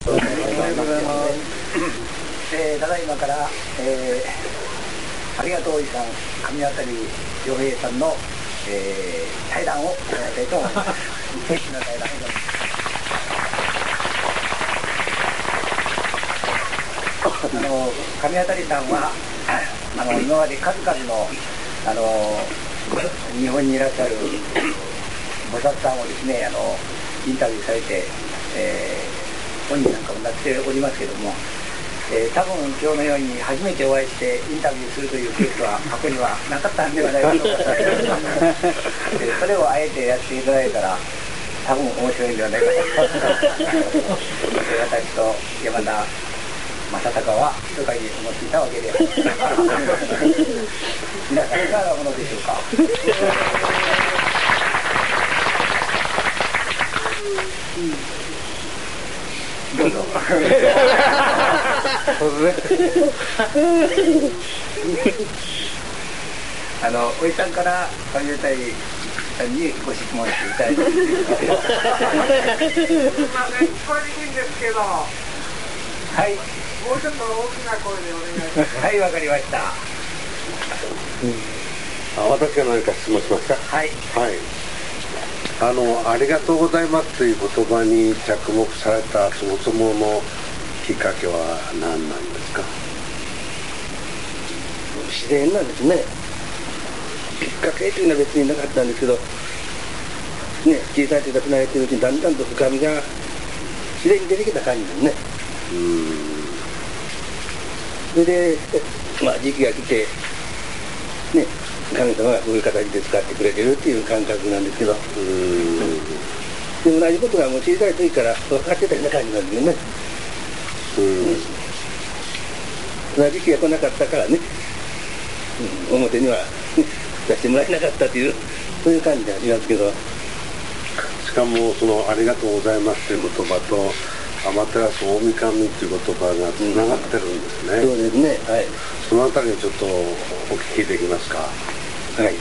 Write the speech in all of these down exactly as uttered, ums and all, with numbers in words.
とうございます。えー、ただいまから、えー、ありがとうおじさん神渡良平さんの、えー、対談を行いたいと思います。素敵な対談をあの神渡さんはあの今まで数々のあの日本にいらっしゃる菩薩さんをですねあのインタビューされて、えー、本人なんかもなっておりますけども、えー、多分今日のように初めてお会いしてインタビューするというケースは過去にはなかったんではないでしょうか。それをあえてやっていただいたら多分面白いんではないかと私と山田正孝は密かに思っていたわけで皆さんいかがなものでしょうか。どうぞ。あのおじさんから神渡さんにご質問していただいて。すみません、聞こえにくいんですけど。はい。もうちょっと大きな声でお願いします。はい、わかりました。 あ、私が何か質問しますか。 はい。 はい。あの、ありがとうございますという言葉に着目されたそもそものきっかけは何なんですか。 自然なんですね。きっかけというのは別になかったんですけど、ね、小さい手がつなげているうちにだんだんと深みが自然に出てきた感じですね。うーん。それで、まあ、時期が来て、ね、神様がこういう形で使ってくれてるっていう感覚なんですけど、うーん、で同じことがもう小さい時から分かってたような感じなんですよね。うん、その時期が来なかったからね、うん、表には、ね、出してもらえなかったというそういう感じがしますけど、 しかもそのありがとうございますという言葉と天照大神という言葉がつながってるんですね。 そうですね。はい。 そのあたりをちょっとお聞きできますか。 はい。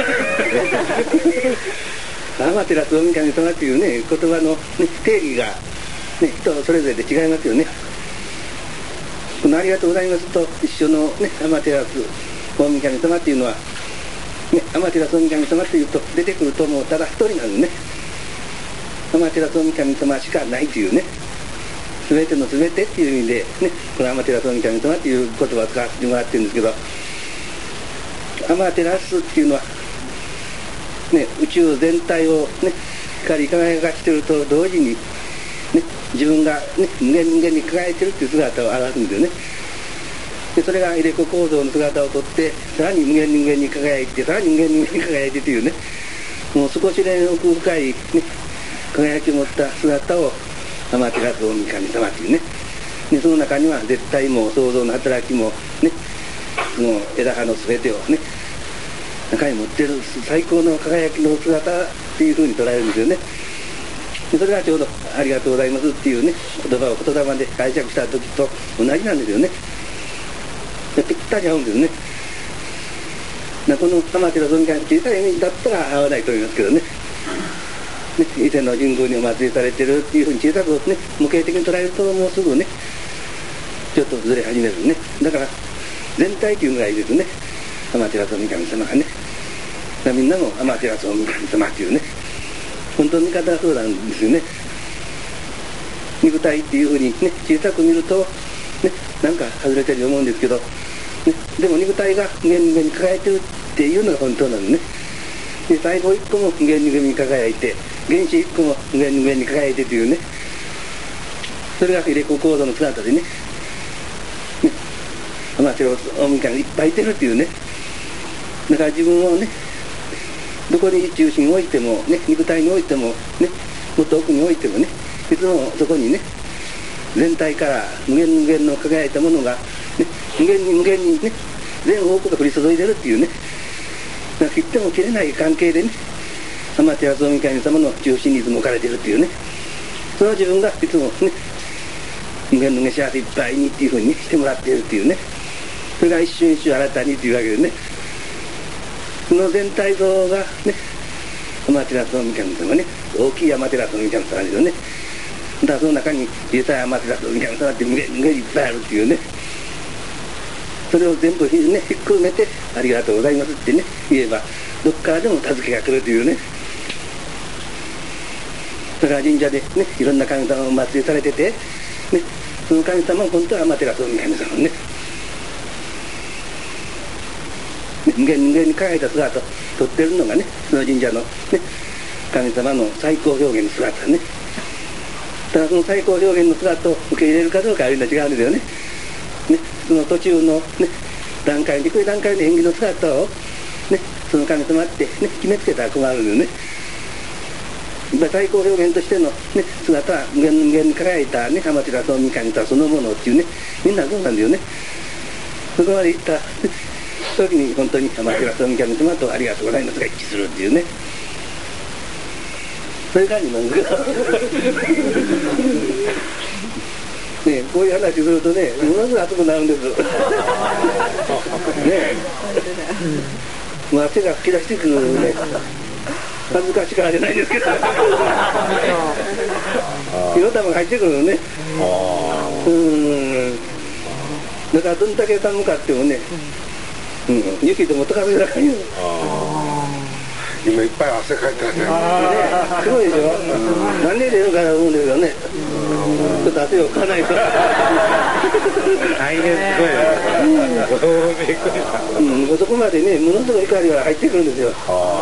天照大神様というね言葉の、ね、定義が、ね、人それぞれで違いますよね。このありがとうございますと一緒のね天照大神様っていうのは、ね、天照大神様というと出てくるともうただ一人なんですね。天照大神様しかないというね。すべてのすべてっていう意味で、ね、この天照大神様っていう言葉を使わせてもらってるんですけど、天照らすっていうのは、ね、宇宙全体を、ね、光り輝かしてると同時に、ね、自分が、ね、無限無限に輝いてるっていう姿を表すんですよね。でそれが入れ子構造の姿をとってさらに無限無限に輝いてさらに無限無限に輝いてというね、もう少しで奥深い、ね、輝きを持った姿を天照大神様というね、でその中には絶対も創造の働きもね、その枝葉の全てをね中に持っている最高の輝きの姿っていうふうに捉えるんですよね。でそれがちょうどありがとうございますっていうね言葉を言霊で解釈した時と同じなんですよね。でぴったり合うんですね。だこの天照大神小さい意味だったら合わないと思いますけどね。ね、伊勢の神宮にお祭りされてるっていうふうに小さくね模型的に捉えるともうすぐねちょっとずれ始めるね。だから全体というぐらいですね。天照大神様がね、みんなも天照大神様っていうね本当の見方はそうなんですよね。肉体っていうふうにね小さく見るとねなんか外れてるように思うんですけど、ね、でも肉体が無限無限に輝いてるっていうのが本当なんですね。で細胞一個も無限無限に輝いて原子一個も無限無限に輝いてというね、それが入れ子構造の姿でね、天照大神がいっぱいいてるっていうね。だから自分をねどこに中心に置いてもね肉体に置いてもねもっと奥に置いてもねいつもそこにね全体から無限無限の輝いたものが、ね、無限に無限にね全方向が降り注いでるっていうね、切っても切れない関係でね天照大神様の中心にいつも置かれてるっていうね、それは自分がいつもね無限の幸せいっぱいにっていうふうにしてもらっているっていうね、それが一瞬一瞬新たにっていうわけでね、その全体像がね天照大神様ね大きい天照大神様ですよね。 だからその中に実際天照みたいなのがあって無限無限いっぱいあるっていうね、それを全部ねひっくるめてありがとうございますってね言えばどっからでも助けが来るというね。だから神社でねいろんな神様をお祭りされててね、その神様も本当は天照大神様ね、無限無限に輝いた姿を撮ってるのがねその神社のね神様の最高表現の姿ね。ただその最高表現の姿を受け入れるかどうかはみんな違うんですよね。ね、その途中の、ね、段階低い段階の演技の姿を、ね、その神様って、ね、決めつけたら困るんですよね。やっぱり最高表現としての、ね、姿は無限無限に輝いた、ね、天照大神神様そのものっていうね、みんなそうなんですよね。そこまでいった時に本当に天照大神神様とありがとうございますが一致するっていうね、そういう感じなんですけどね、こういう話するとね、ものすごい熱くなるんですねえ、もう汗が吹き出してくるね、恥ずかしからじゃないですけど火の玉が入ってくるのね。うん、だからどんだけ寒かってもね、うん、雪でも溶かせなかったよ。 今いっぱい汗かいてるね。 すごいでしょ。何で出るかな思うんですよね。ちょっと汗をかかないと。 大変すごいね。びっくりした。 うん、そこまでね、ものすごい怒りが入ってくるんですよ。ね、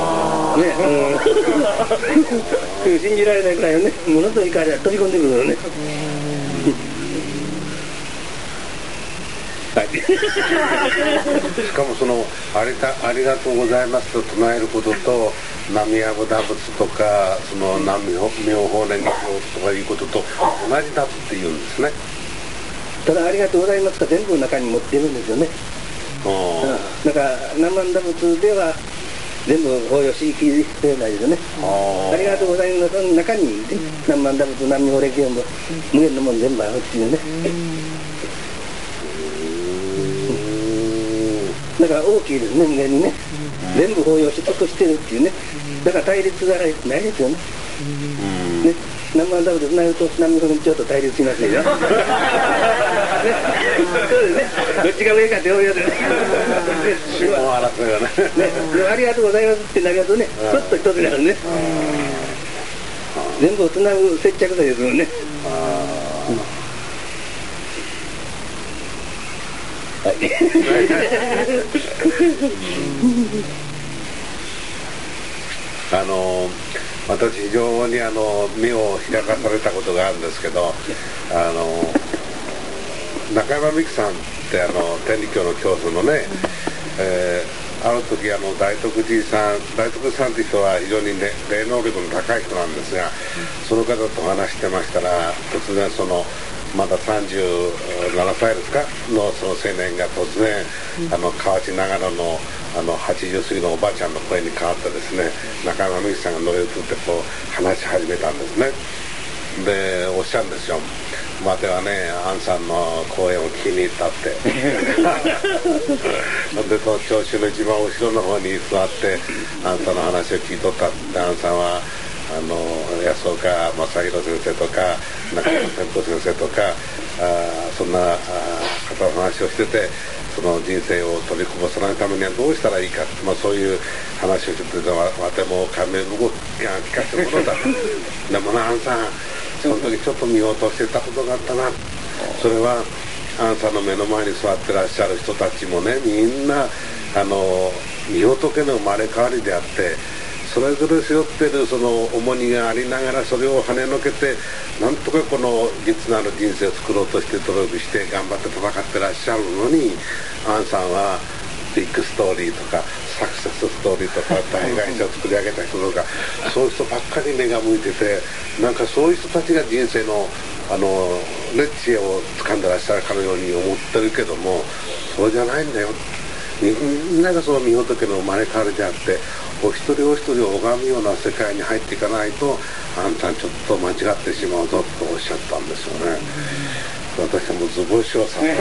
うん、信じられないくらいのね、ものすごい怒りが飛び込んでくるのね。 しかもそのありがありがとうございますと唱えることと南無阿弥陀仏とかその南無妙法蓮華経とかいうことと同じだっていうんですね。 ただありがとうございますが全部の中に持ってるんですよね。うん、だから南無阿弥陀仏では全部応用しきれないですよね。ありがとうございますの中に、ね、南無阿弥陀仏南無妙法蓮華経も無限のもの全部あるっていうね。だから大きいですね、無限にね、全部応用し尽くしてるっていうね、だから対立がないですよね。ね、南無阿弥陀仏になると南無妙法蓮華経と対立しますよ。ね、そうですね、どっちが上かって思いますよね。ね、ありがとうございますってなりますとね、ちょっと一つになるね。全部をつなぐ接着剤ですもんね。はい、 あの私非常にあの目を開かされたことがあるんですけど、あの中山美紀さんってあの天理教の教祖のね、えー、ある時あの大徳寺さん大徳寺さんという人は非常に、ね、霊能力の高い人なんですが、その方と話してましたら突然そのまださんじゅうななさいですか の, その青年が突然、うん、あの河内長野のあのはちじゅう過ぎのおばあちゃんの声に変わってですね、中山美紀さんが乗り移ってこう話し始めたんですね。でおっしゃるんですよ、待てはねアンさんの講演を聞きに行ったってでと聴衆の一番後ろの方に座ってあんたの話を聞いとったってアンさんはあの安岡正弘先生とか中山天保先生とかあそんなあ方の話をしてて、その人生を取りこぼさないためにはどうしたらいいかって、まあ、そういう話をしててわても感銘動きが聞かせるものだでもなアンさんその時ちょっと見落としてたことがあったな。それはアンさんの目の前に座ってらっしゃる人たちもねみんなあの御仏の生まれ変わりであって、それぞれ背負ってるその重荷がありながらそれを跳ねのけてなんとかこの実なる人生を作ろうとして努力して頑張って戦ってらっしゃるのに、アンさんはビッグストーリーとかサクセスストーリーとか大会社を作り上げた人とかそういう人ばっかり目が向いてて、なんかそういう人たちが人生のあの、ね、知恵を掴んでらっしゃるかのように思ってるけども、そうじゃないんだよ。みんながその御仏の生まれ変わりであって、お一人お一人を拝むような世界に入っていかないとあんたちょっと間違ってしまうぞとおっしゃったんですよね。私はもう図星をさせ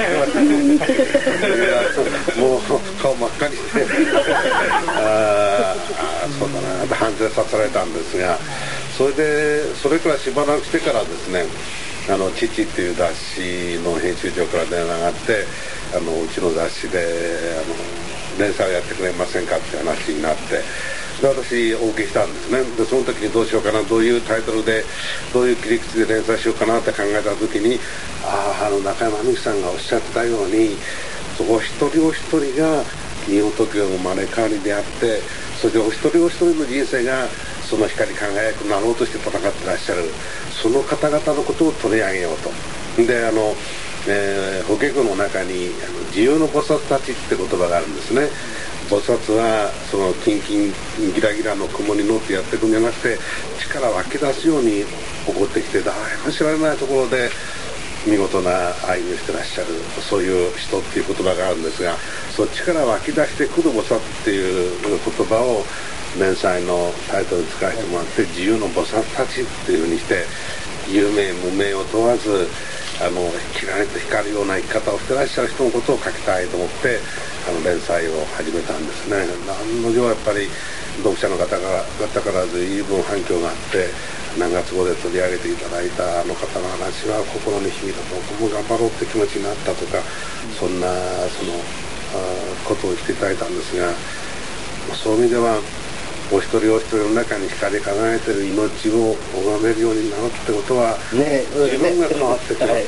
もう顔真っ赤にしてああそうだなって反省させられたんですが、 それでそれからしばらくしてからですね、あの父っていう雑誌の編集長から電話があって、あのうちの雑誌であの連載をやってくれませんかって話になって、で私お受けしたんですね。でその時にどうしようかな、どういうタイトルでどういう切り口で連載しようかなって考えた時に、あああの中山美樹さんがおっしゃってたように、お一人お一人が日本東京の生まれ変わりであって、それでお一人お一人の人生がその光り輝くなろうとして戦ってらっしゃる、その方々のことを取り上げようと。であの、えー、法華経の中にあの自由の菩薩たちって言葉があるんですね。菩薩はそのキンキンギラギラの雲に乗ってやっていくんじゃなくて、力湧き出すように起こってきて、誰も知られないところで見事な歩みをしてらっしゃる、そういう人っていう言葉があるんですが、そっちから湧き出してくる菩薩っていう言葉を連載のタイトルに使わせてもらって、自由の菩薩たちっていうふうにして、有名無名を問わずあのキラリと光るような生き方をしてらっしゃる人のことを書きたいと思って、あの連載を始めたんですね。何の定やっぱり読者の方から方から随分反響があって、何月号で取り上げていただいたあの方の話は心に響いたと、僕も頑張ろうって気持ちになったとか、そんなそのことを言っていただいたんですが、そういう意味ではお一人お一人の中に光り輝いている命を拝めるようになるってことは、ね、自分が変わってきますね。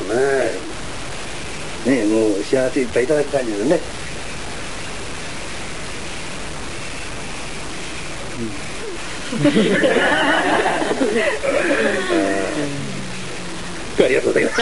ね、もう幸せいっぱいいただく感じですね。ありがとうございます。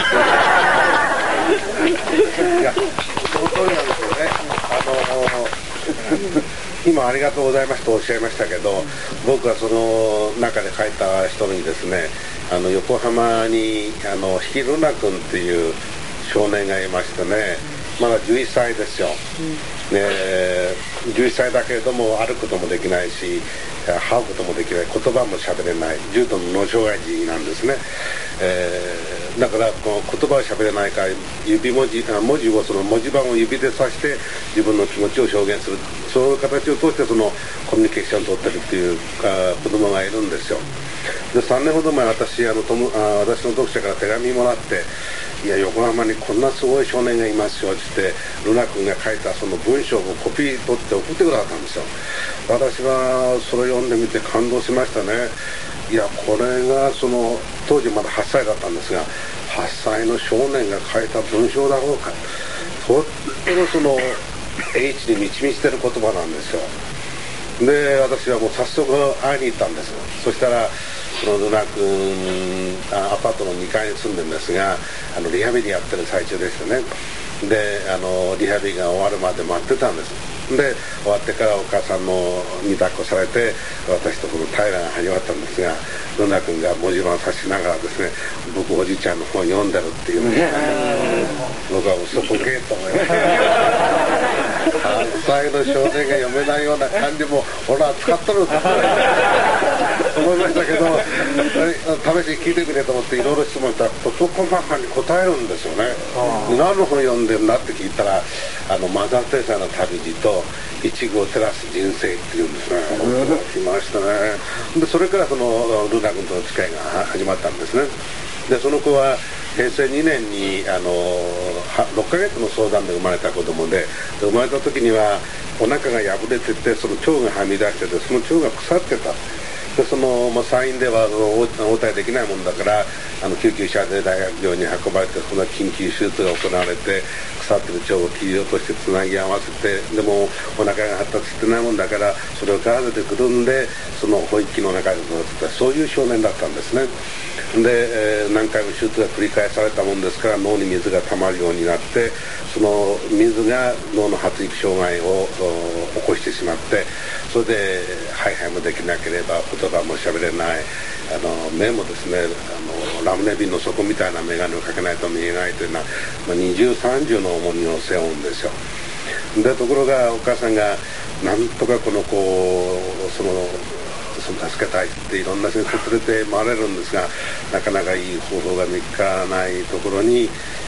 いや、その通りなんですよね。あの今ありがとうございますとおっしゃいましたけど、僕はその中で書いた人にですね、あの横浜にあの比嘉瑠奈君っていう少年がいましてね、まだじゅういっさいですよ、うん、ね、じゅういっさいだけれども歩くこともできないし、這うこともできない、言葉も喋れない重度の脳障害児なんですね。えー、だからこの言葉を喋れないから指文字文字をその文字盤を指で指して自分の気持ちを表現する、そういう形を通してそのコミュニケーションを取ってるっていうあ子供がいるんですよ。でさんねんほど前、私あのともあ私の読者から手紙もらって、いや横浜にこんなすごい少年がいますよってルナ君が書いたその文章をコピー取って送ってくださったんですよ。私はそれを読んでみて感動しましたね。いやこれがその当時まだはっさいだったんですが、はっさいの少年が書いた文章だろうか、とってもその英知に満ち満ちてる言葉なんですよ。で私はもう早速会いに行ったんです。そしたらそのルナ君アパートのにかいに住んでるんですが、あのリハビリやってる最中でしたね。であのリハビリが終わるまで待ってたんです。で終わってからお母さんのに抱っこされて私とこの対談が始まったんですが、ルナ君が文字盤を指しながらですね、僕おじいちゃんの本読んでるっていうので、僕は嘘こけと思いましたはっさいの少年が読めないような漢字も俺は使っとるって思いましたけど、試しに聞いてくれと思っていろいろ質問したら事細かに答えるんですよね。何の本読んでるんだって聞いたら、あのマザー・テレサの旅路と一期を照らす人生っていうんですね。来ましたね。でそれからそのルナ君との付き合いが始まったんですね。でその子はへいせいにねんにあのろっかげつの相談で生まれた子供で、で生まれた時にはお腹が破れてて、その腸がはみ出してて、その腸が腐ってた。でその、まあ、産院では応対できないもんだから、あの救急車で大学病院に運ばれて、その緊急手術が行われて、腐ってる腸を切り落としてつなぎ合わせて、でもお腹が発達してないもんだからそれを体でくるんで、その保育器の中で育てた、そういう少年だったんですね。で、えー、何回も手術が繰り返されたもんですから、脳に水が溜まるようになって、その水が脳の発育障害を起こしてしまって、それでハイハイもできなければ言葉も喋れない、あの目もですね、あのラムネ瓶の底みたいな眼鏡をかけないと見えないというのは、まあ、にじゅうさんじゅうの重荷を背負うんですよ。でところがお母さんがなんとかこの子をそのその助けたいっていろんな先生連れて回れるんですが、なかなかいい方法が見つからないところに、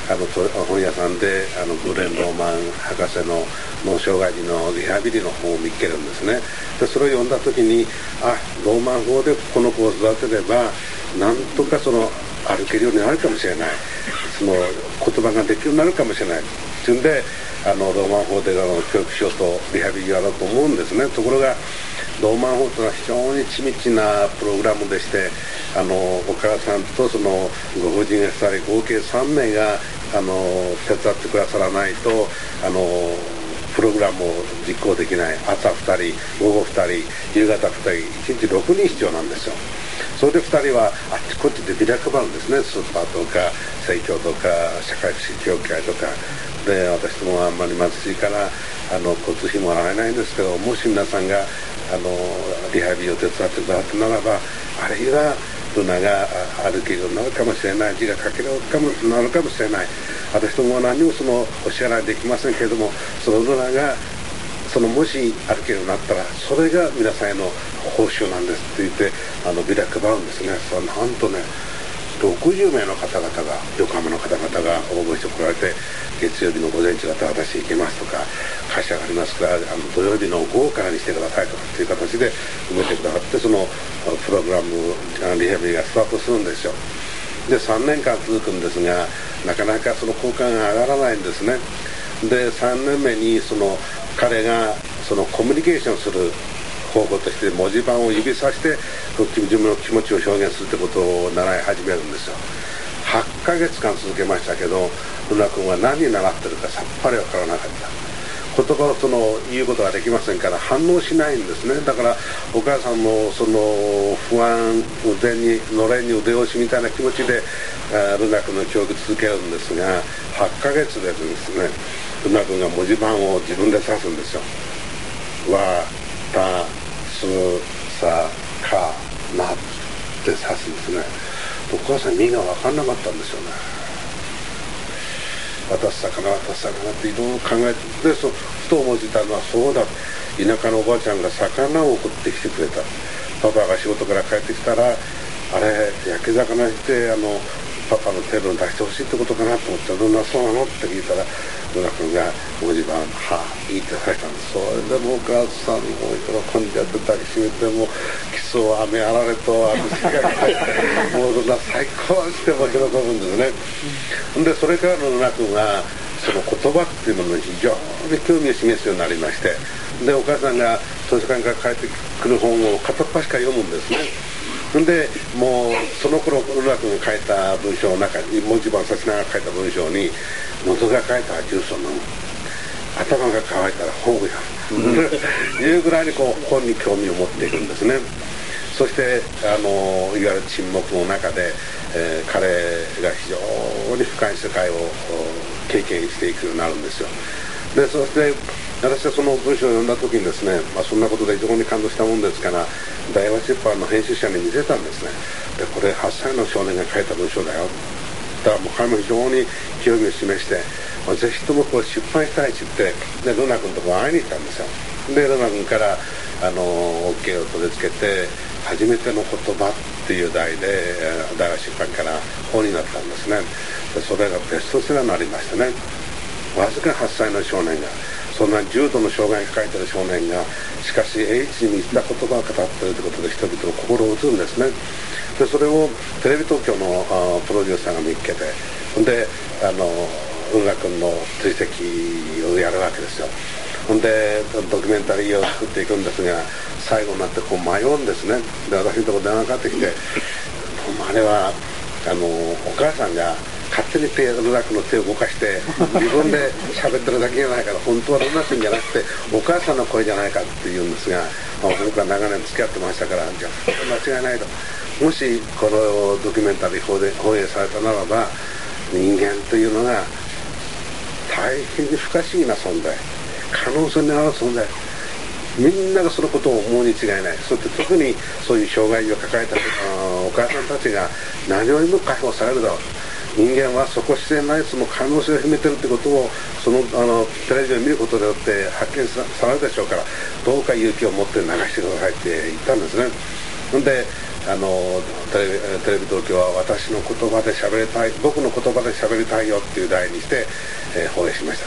あの本屋さんであのグレン・ローマン博士の脳障害児のリハビリの本を見っけるんですね。でそれを読んだ時に、あ、ローマン法でこの子を育てればなんとかその歩けるようになるかもしれない、その言葉ができるようになるかもしれないっていうんで、あのローマン法であの教育しようとリハビリやろうと思うんですね。ところがローマン法というのは非常に緻密なプログラムでして、あのお母さんとそのご婦人がふたり合計さんめいがあの手伝ってくださらないとあのプログラムを実行できない。朝ふたり、午後ふたり、夕方ふたり、いちにちろくにん必要なんですよ。それでふたりはあっちこっちでビラ配るんですね。スーパーとか生協とか社会福祉協会とかで、私どもはあんまり貧しいからあの交通費もらえないんですけど、もし皆さんがあのリハビリを手伝ってくださったならば、あるいはルナが歩けるようになるかもしれない、字が書けるようになるかもしれない。私どもは何もそのお支払いできませんけれども、そのルナがそのもし歩けるようになったらそれが皆さんへの報酬なんですって言ってあのビラ配るんですね。それなんとねろくじゅうめいの方々が横浜の方々が応募してこられて、月曜日の午前中だったら私行けますとか、会社がありますからあの土曜日の午後からにしてくださいとかっていう形で埋めてくださって、そのプログラムリハビリがスタートするんですよ。でさんねんかん続くんですが、なかなかその効果が上がらないんですね。でさんねんめにその彼がそのコミュニケーションする方法として文字盤を指さして自分の気持ちを表現するってことを習い始めるんですよ。はっかげつかん続けましたけど、ルナ君は何に習ってるかさっぱり分からなかった。言葉をその言うことができませんから反応しないんですね。だからお母さんもその不安、腕にのれんに腕押しみたいな気持ちでルナ君の教育続けるんですが、はっかげつでですね、ルナ君が文字盤を自分で指すんですよ。わ、た、す、さ、か、なって指すんですね。お母さん身が分かんなかったんですよね。私魚私魚っていろいろ考えて、でそふと思いついたのは、そうだ、田舎のおばあちゃんが魚を送ってきてくれた。パパが仕事から帰ってきたら、あれ焼き魚してあのパパのテーブルに出してほしいってことかなと思って、ルナそうなのって聞いたら、ルナ君が文字盤はあいいって書いたんです。それでもお母さんも喜んじゃって抱きしめて、も基礎を雨あられと私が書いてもうルナ最高しても喜ぶんですね。でそれからのルナ君がその言葉っていうものに非常に興味を示すようになりまして、でお母さんが図書館から帰ってくる本を片っ端から読むんですね。でもうその頃ルナ君が書いた文章の中に、文字盤さしながら書いた文章に、喉が渇いたらジュースを飲む、頭が渇いたら本を読むというぐらいにこう本に興味を持っていくんですね。そしてあのいわゆる沈黙の中で、えー、彼が非常に深い世界を経験していくようになるんですよ。でそして私はその文章を読んだ時にですね、まあ、そんなことで非常に感動したもんですから、大和出版の編集者に見せたんですね。でこれはっさいの少年が書いた文章だよ。だからもう彼も非常に興味を示して、まあ、ぜひともこう出版したいって言って、でルナ君のところ会いに行ったんですよ。でルナ君からあの OK を取り付けて、初めての言葉っていう題で大和出版から本になったんですね。でそれがベストセラーになりましてね、わずかはっさいの少年が、そんな重度の障害を抱えている少年が、しかし英知に満ちた言葉を語っているということで人々の心を打つんですね。でそれをテレビ東京のプロデューサーが見つけて、であのルナ君の追跡をやるわけですよ。ほんでドキュメンタリーを作っていくんですが、最後になってこう迷うんですね。で私のところ電話かかってきて、あれはあのお母さんが勝手に手ルナ君の手を動かして自分で喋ってるだけじゃないから、本当はルナ君じゃなくてお母さんの声じゃないかって言うんですが、まあ、僕は長年付き合ってましたから、じゃあ間違いないと。もしこのドキュメンタリー放映されたならば、人間というのが大変に不可思議な存在、可能性のある存在、みんながそのことを思うに違いない。そして特にそういう障害を抱えたお母さんたちが何よりも解放されるだろう。人間は底知れないその可能性を秘めてるってことを、そのあのテレビを見ることによって発見 さ, されるでしょうから、どうか勇気を持って流してくださいって言ったんですね。であのテレビ、テレビ東京は私の言葉で喋りたい、僕の言葉で喋りたいよっていう題にして、えー、放映しました。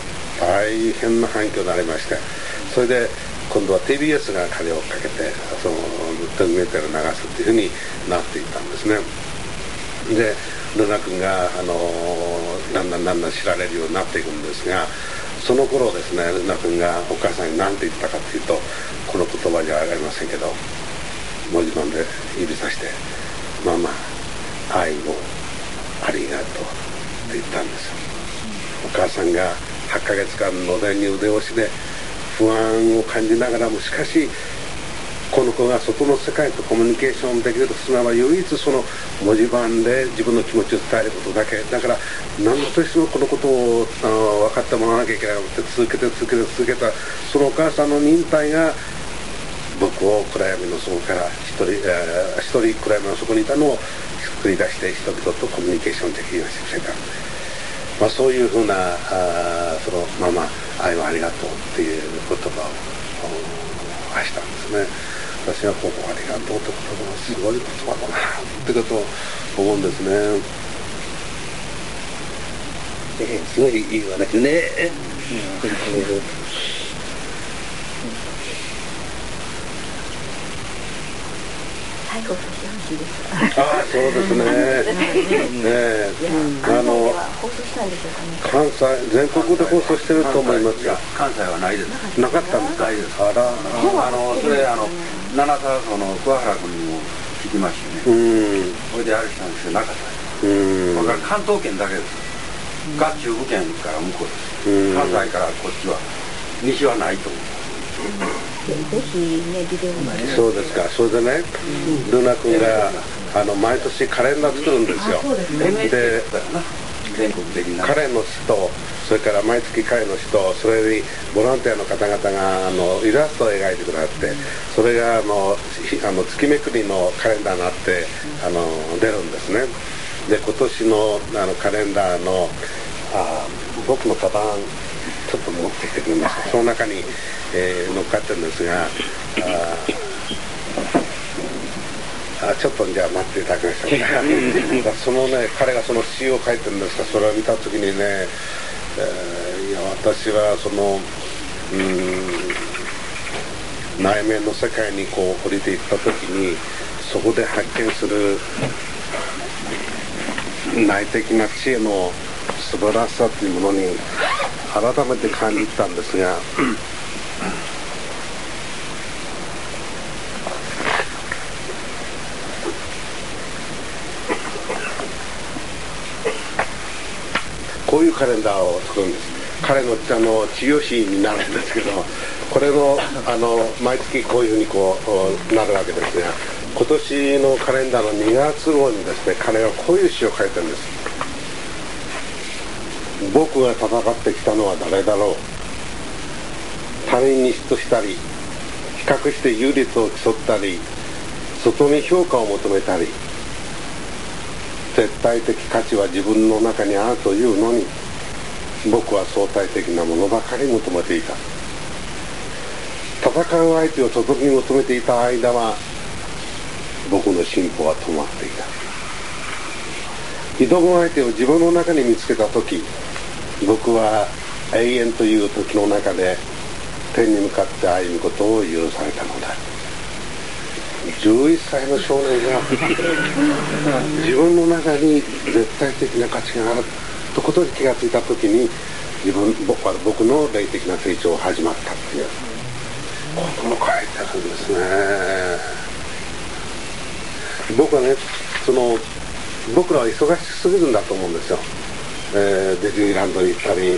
大変な反響になりまして、それで今度は ティービーエス が金をかけてそのドキュメンタリーを流すっていうふうになっていったんですね。でルナ君が、あのー、だんだんだんだん知られるようになっていくんですが、その頃ですね、ルナ君がお母さんに何て言ったかっていうと、この言葉じゃありませんけど、文字盤で指さして「ママ愛をありがとう」って言ったんですよ。お母さんがはちかげつかんのでに腕押しで不安を感じながらも、しかしこの子が外の世界とコミュニケーションできるとすれば、唯一その文字盤で自分の気持ちを伝えることだけだから、何としてもこのことを分かってもらわなきゃいけないと続けて続けて続けた、そのお母さんの忍耐が僕を暗闇の底から一人、えー、一人暗闇の底にいたのを繰り出して人々とコミュニケーションできるようにしてくれた。まあ、そういうふうなあそのママ愛をありがとうっていう言葉を発したんですね。私はここありがとうって言葉はすごい言葉だなってことを思うんですね。 えー、すごいいいわね。ね。 最後としてほしいです。 ああ、そうですね。ねえ、あの放送したんでしょうかね。 関西全国で放送してると思いますよ。 関西はないです。 なかったんですか。 ないです。 あら、 あのそれあの七沢その桑原君にも聞きましてね。うん。それであれしたんですけどなかったです。うん。だから関東圏だけです。が中部圏から向こうです。うん。関西からこっちは西はないと思う。 ぜひね、ビデオまで。 そうですか。それでね、ルナ君があの毎年カレンダー作るんですよ。で、 全国的な彼の人、それから毎月彼の人、それにボランティアの方々があのイラストを描いてくださって、それがあのあの月めくりのカレンダーになってあの出るんですね。で、今年のあのカレンダーのあ僕のカバンちょっと持ってきてくれました。その中に、えー、乗っかってるんですが、ああちょっとじゃあ待っていただきましょうか。そのね、彼がその詩を書いてるんですが、それを見た時にね、えー、いや私はそのうん内面の世界にこう降りていった時に、そこで発見する内的な知恵の素晴らしさというものに改めて感じたんですが、こういうカレンダーを作るんです。彼のあの治療師になるんですけど、これのあの毎月こういうふうにこうなるわけですが、今年のカレンダーのにがつ号にですね、彼はこういう詩を書いてるんです。僕が戦ってきたのは誰だろう。他人に嫉妬したり、比較して優劣を競ったり、外に評価を求めたり、絶対的価値は自分の中にあるというのに、僕は相対的なものばかり求めていた。戦う相手を外に求めていた間は、僕の進歩は止まっていた。挑む相手を自分の中に見つけた時、僕は永遠という時の中で天に向かって歩むことを許されたのだ。じゅういっさいの少年が自分の中に絶対的な価値があるということに気がついた時に、自分僕は僕の霊的な成長が始まったっていうことも書いてあるんですね。僕はね、その僕らは忙しすぎるんだと思うんですよ。えー、ディズニーランドに行ったり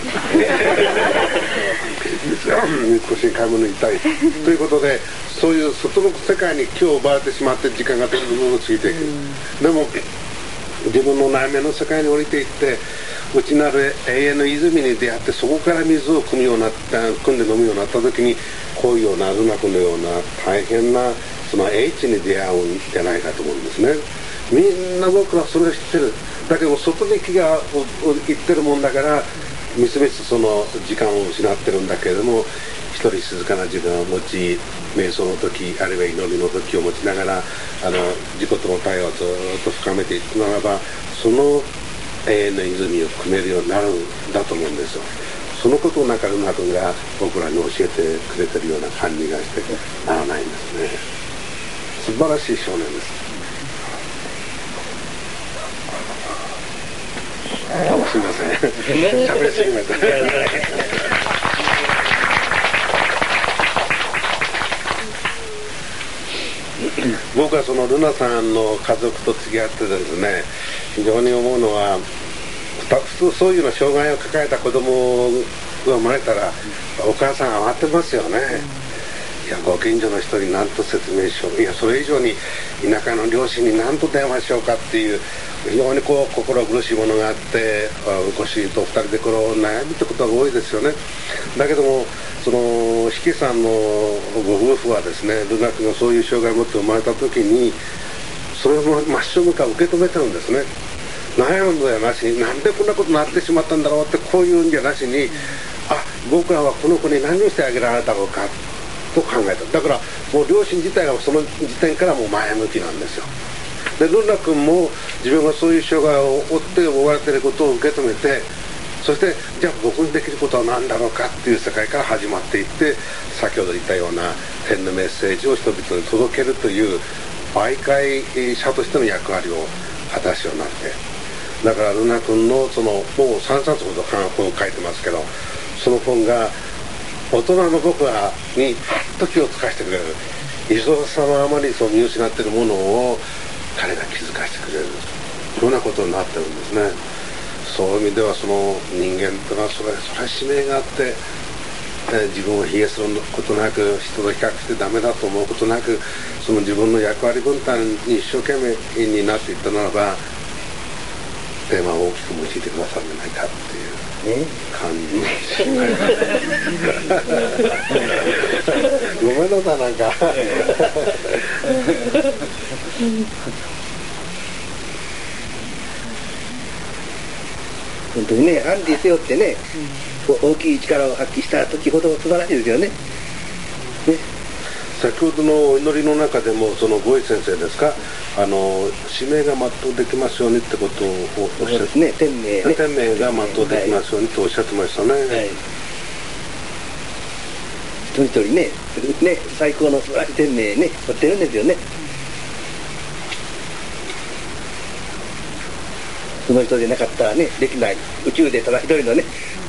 三越に買い物に行ったりということで、そういう外の世界に気を奪われてしまって時間がどんどんどんどん過ぎていく。でも自分の内面の世界に降りていって、内なる永遠の泉に出会って、そこから水を汲むようになった汲んで飲むようになった時に、こういうようなルナ君のような大変なその英知に出会うんじゃないかと思うんですね。みんな僕らそれを知ってる。だけど外に気がいってるもんだから、みすみすその時間を失ってるんだけれども、 一人静かな自分を持ち、瞑想の時あるいは祈りの時を持ちながらあの自己との対話をずっと深めていくならば、その永遠の泉を汲めるようになるんだと思うんですよ。そのことを中ルナ君が僕らに教えてくれてるような感じがしてならないんですね。素晴らしい少年です。あ、すみません、喋りすぎました。僕はそのルナさんの家族と付き合ってですね、非常に思うのは、普通そういうの障害を抱えた子供が生まれたらお母さん慌てますよね。いや、ご近所の人に何と説明しよう、いやそれ以上に田舎の両親に何と電話しようかっていう非常にこう心苦しいものがあって、ご主人とふたりでこれを悩むってことが多いですよね。だけどもその比企さんのご夫婦はですね、ルナ君がそういう障害を持って生まれた時にそれを真正面から受け止めてるんですね。悩むのではなしに、なんでこんなことになってしまったんだろうってこういうんじゃなしに、あ、僕らはこの子に何をしてあげられたのかと考えた。だからもう両親自体がその時点からもう前向きなんですよ。でルナ君も自分がそういう障害を負って追われていることを受け止めて、そしてじゃあ僕にできることは何だろうかっていう世界から始まっていって、先ほど言ったような天のメッセージを人々に届けるという媒介者としての役割を果たすようになって、だからルナ君のそのもうさんさつほど本を書いてますけど、その本が大人の僕らにはっと気をつかせてくれる、忙しさのあまりそう見失っているものを彼が気づかせてくれる、そんなことになってるんですね。そういう意味ではその人間というのはそれそれは使命があって、えー、自分を卑下することなく、人と比較してダメだと思うことなく、その自分の役割分担に一生懸命になっていったならば、テーマを大きく用いてくださるんじゃないかっていう感じ。ごめんなさい、なんか本当にね、アンディ背負ってね、うん、大きい力を発揮した時ほど素晴らしいですよね。ね、 先ほどのお祈りの中でもそのゴイ先生ですか、あの使命が全うできますようにってことをおっしゃって、 ね、天命ね、 天命が全うできますようにとおっしゃってましたね。はい、 一人一人ね、ね、最高の素晴らしい天命ね持ってるんですよね。その人でなかったらねできない、宇宙でただ一人のね、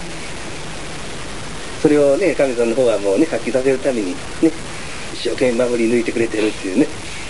それをね神様の方はもうね発揮させるためにね一生懸命守り抜いてくれてるっていうね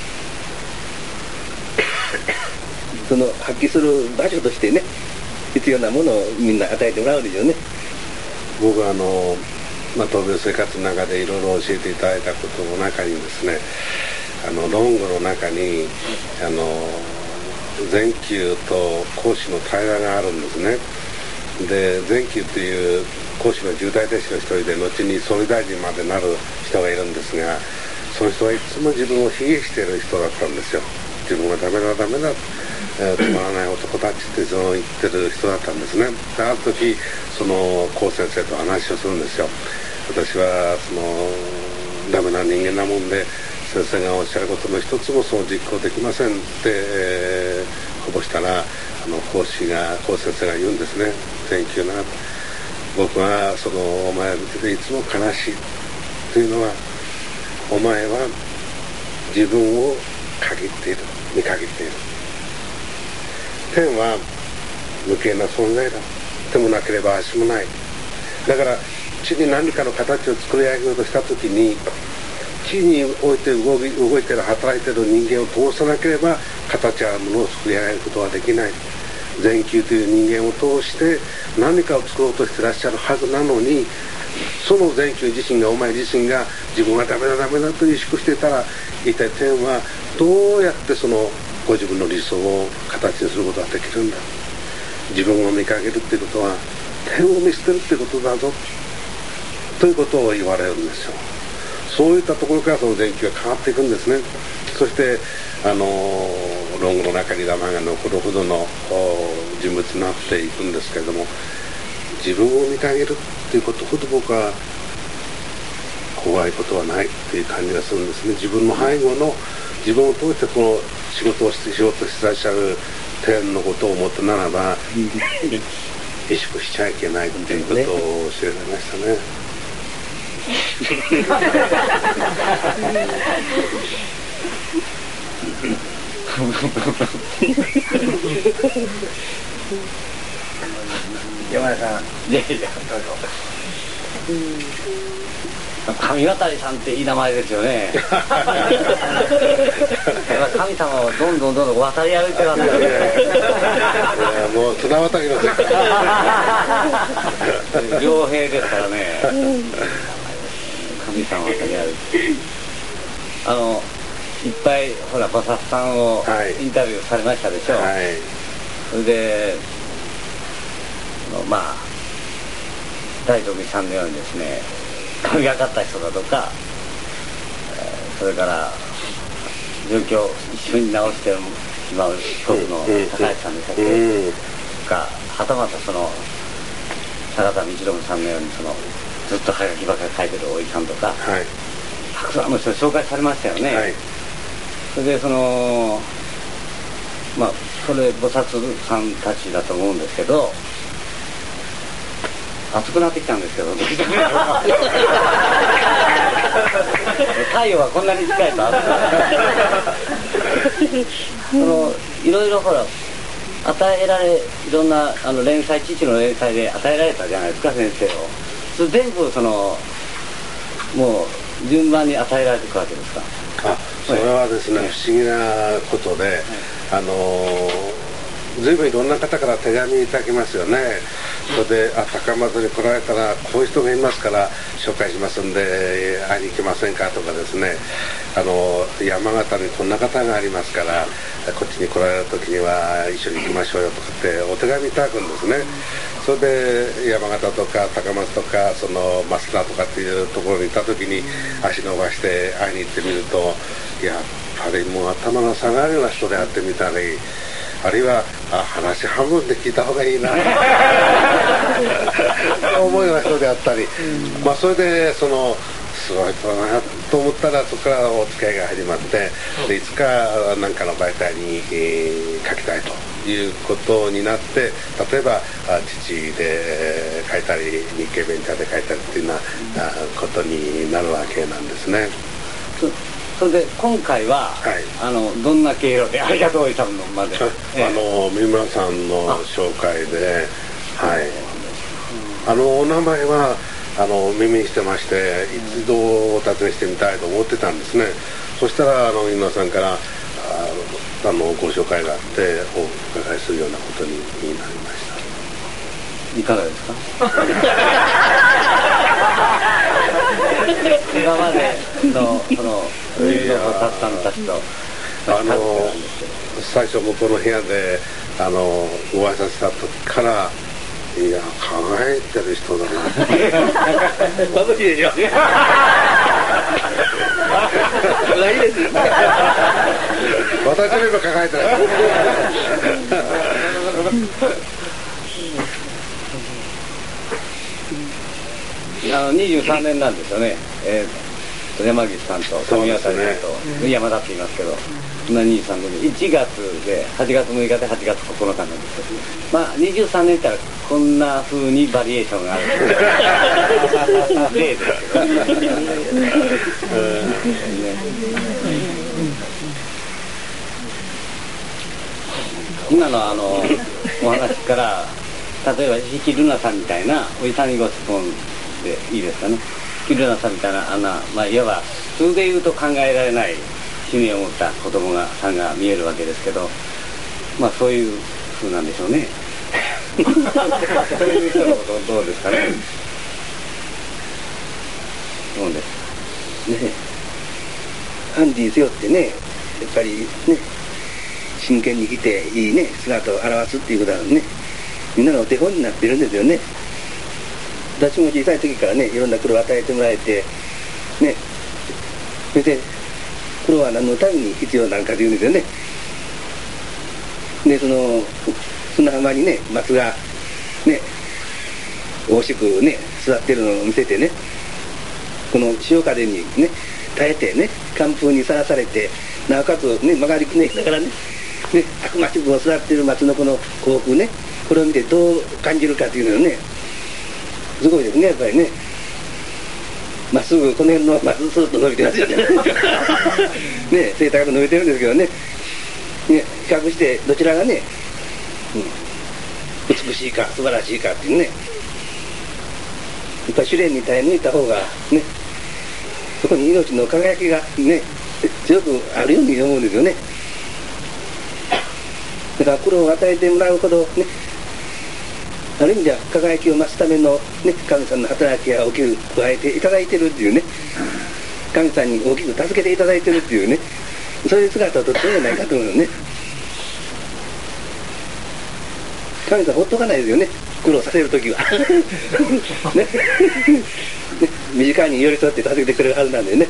その発揮する場所としてね必要なものをみんな与えてもらうんですよね。 僕はあの、まあ、闘病生活の中でいろいろ教えていただいたことの中にですね、あの論語の中にあの善休と孔子の対話があるんですね。で善休という孔子の重大弟子の一人で後に総理大臣までなる人がいるんですが、その人はいつも自分を卑下している人だったんですよ。自分がダメだダメだ、えー、つまらない男たちってその言ってる人だったんですね。である時その孔先生と話をするんですよ。私はそのダメな人間なもんで先生がおっしゃることの一つもそう実行できませんって、えー、こぼしたらあの孔子が孔先生が言うんですね。善休な、僕はそのお前を見てていつも悲しいというのは、お前は自分を限っている、見限っている。天は無形な存在だ。手もなければ足もない。だから地に何かの形を作り上げようとした時に、地において動き動いている働いている人間を通さなければ形あるものを作り上げることはできない。善休という人間を通して何かを作ろうとしていらっしゃるはずなのに、その善休自身がお前自身が自分はダメだダメだと萎縮していたら、一体天はどうやってそのご自分の理想を形にすることができるんだ。自分を見かけるっていうことは天を見捨てるってことだぞということを言われるんですよ。そういったところからその善休が変わっていくんですね。そしてあの論語の中に名前が残るほどの人物になっていくんですけれども、自分を見かけるっていうことほど僕は怖いことはないっていう感じがするんですね。自分の背後の自分を通してこの仕事をして仕事してらっしゃる天のことを思ったならば萎縮しちゃいけないっていうことを教えられましたね。 山田さん、 いやいや、どうぞ。神渡さんっていい名前ですよね。神様をどんどんどんどん渡り歩いてますよね。 もう綱渡りの世界。 両兵ですからね。神様渡り歩いて。あのいっぱいほら菩薩さんをインタビューされましたでしょ。はい、それでまあ大富さんのようにですね、神がかった人だとか、それから状況を一緒に直してしまう一つの高橋さんでしたっけ、うん、かはたまたその坂田道信さんのようにそのずっとはがきばっかり書いてるおじさんとか、はい、たくさんの人紹介されましたよね。はい、それでそのまあそれ菩薩さんたちだと思うんですけど、暑くなってきたんですけど、どうしたんでしょうか。太陽はこんなに近いとそのいろいろほら与えられ、いろんなあの連載、父の連載で与えられたじゃないですか、先生を。それ全部そのもう順番に与えられていくわけですか。 あ、それはですね、はい、不思議なことで、はい、あのー、ずいぶんいろんな方から手紙いただきますよね。それで、あ、高松に来られたらこういう人がいますから紹介しますんで会いに行きませんかとかですね、あの山形にこんな方がありますからこっちに来られる時には一緒に行きましょうよとかってお手紙いただくんですね。それで山形とか高松とかその増田とかっていうところにいた時に足伸ばして会いに行ってみると、やっぱりもう頭が下がるような人であってみたり、あるいはあ話半分で聞いた方がいいな思うような人であったり、まあそれでそのすごい人だなと思ったらそこからお付き合いが始まって、でいつか何かの媒体に、えー、書きたいということになって、例えば父で書いたり日経ベンチャーで書いたりっていうようなことになるわけなんですね。 それで今回は、はい、あのどんな経路でありがとうさんのまで、 えー、あの三村さんの紹介で、はい、あのお名前はあの耳にしてまして、一度お尋ねしてみたいと思ってたんですね。そしたらあの三村さんからああのご紹介があってお伺いするようなことになりました。 いかがですか。今までのその有の菩薩さんたちとあの最初向こうの部屋であのご挨拶した時から、いや輝いてる人だなまぶしいでしょ。何です私よりも輝いてないあのにじゅうさんねんなんですよね、えー、山岸さんと富渡さんと、ね、山田って言いますけど、にじゅうさんねんでいちがつではちがつむいかではちがつここのかなんですけど、まあにじゅうさんねんったらこんな風にバリエーションがある例ですけど今のあのお話から例えば石木ルナさんみたいなおじさんにご質問でいいですかね。石木ルナさんみたいなあんな、まあ、いわば普通で言うと考えられない使命を持った子供がさんが見えるわけですけど、まあそういう風なんでしょうね。そういう人のことどうですかね。どうですね。判事に背負ってね、やっぱりね真剣に生きていいね姿を現すっていうことはね、みんなのお手本になってるんですよね。私も小さい時からねいろんな苦労を与えてもらえてね、それで苦労は何のために必要なのかというんですよね。でその砂浜にね松がね大しくね座ってるのを見せてね、 この潮風にね耐えてね、寒風にさらされて、なおかつね曲がりくねりながらね、ねたくましく育っている松のこの幸福ね、これを見てどう感じるかというのはね、すごいですね、やっぱりね。まっすぐこの辺のまっすぐと伸びてますよね。ね背高く伸びてるんですけどね。ね比較してどちらがね、うん、美しいか素晴らしいかっていうね。やっぱり試練に耐え抜いた方がね、そこに命の輝きがね強くあるように思うんですよね。だから苦労を与えてもらうほどね、ある意味では輝きを増すための、ね、神さんの働きが大きく加えていただいてるっていうね、神さんに大きく助けていただいてるっていうね、そういう姿をとってるんじゃないかと思うのね。神さんほっとかないですよね、苦労させるときはねね、身近に寄り添って助けてくれるはずなんでね。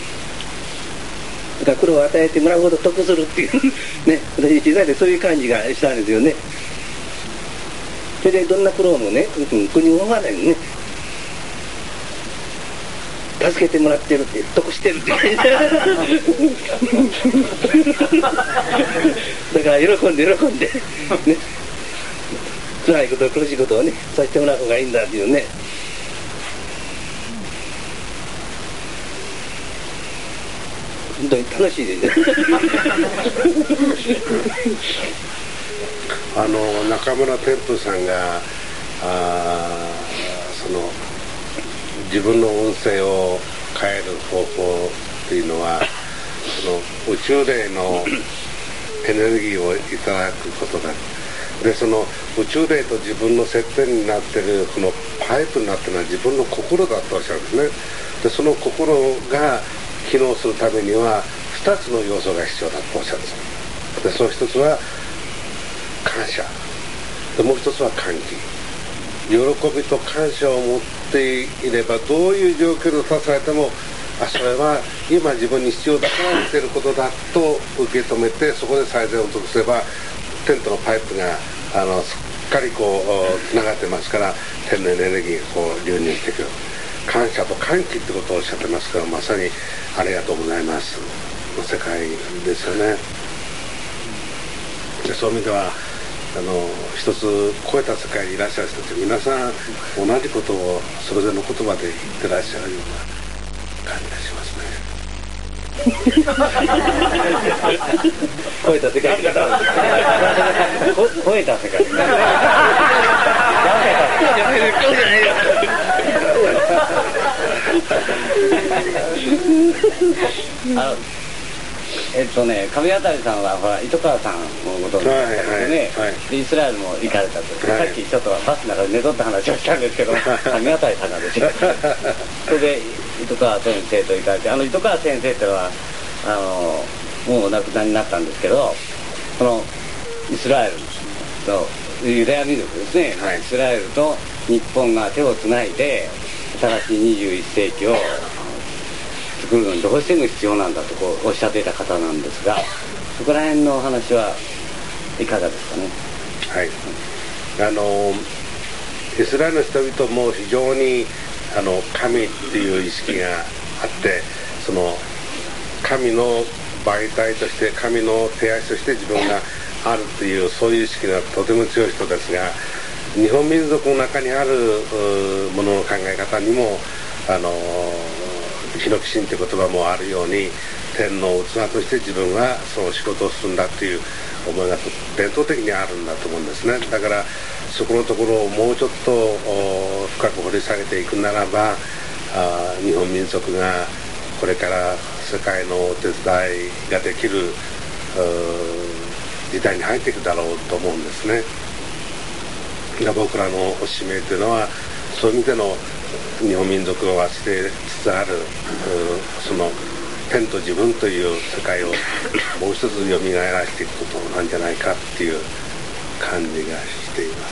だから苦労を与えてもらうほど得するっていうね、私小さいでそういう感じがしたんですよね。それでどんな苦労もね、うん、国を思わないのね、助けてもらってるって得してるってだから喜んで喜んでね、辛いこと苦しいことをねさせてもらう方がいいんだっていうね。本当に楽しいですあの中村天風さんがあその自分の運勢を変える方法っていうのは、その宇宙霊のエネルギーをいただくことだ。でその宇宙霊と自分の接点になってるこのパイプになってるのは自分の心だとおっしゃるんですね。でその心が機能するためにはふたつの要素が必要だとおっしゃるんです。でそのひとつは感謝で、もう一つは歓喜。喜びと感謝を持っていればどういう状況に立たれても、あそれは今自分に必要だから見てることだと受け止めて、そこで最善を尽くせば天とのパイプがあのすっかりこうつながってますから、天のエネルギーがこう流入してくる。感謝と歓喜ってことをおっしゃってますから、まさにありがとうございますの世界ですよね。でそういう意味ではあの一つ超えた世界にいらっしゃる人たち皆さん同じことをそれぞれの言葉で言ってらっしゃるような感じがしますね。 超えた世界超えた世界あのえっとね、上渡さんはほら糸川さんをご存知だったんですよね、はいはい、でイスラエルも行かれたと、はい、さっきちょっとバスの中で寝とった話をしたんですけど上渡さんがですよそれで糸川先生と行かれて、あの糸川先生っていうのはあのもうお亡くなりになったんですけど、このイスラエルとユダヤ民族ですね、はい、イスラエルと日本が手をつないで新しいにじゅういっせいきを作るのにどうしても必要なんだとこうおっしゃっていた方なんですが、そこら辺のお話はいかがですかね。 はい、あのイスラエルの人々も非常にあの神っていう意識があって、その神の媒体として神の手足として自分があるというそういう意識がとても強い人ですが、日本民族の中にあるものの考え方にもあのヒノキシンという言葉もあるように、天の器として自分はその仕事をするんだっていう思いが伝統的にあるんだと思うんですね。だからそこのところをもうちょっと深く掘り下げていくならば、あ日本民族がこれから世界のお手伝いができる時代に入っていくだろうと思うんですね。僕らの使命というのはそういう意味での日本民族を忘れつつあるその天と自分という世界をもう一つ蘇らせていくことなんじゃないかっていう感じがしています。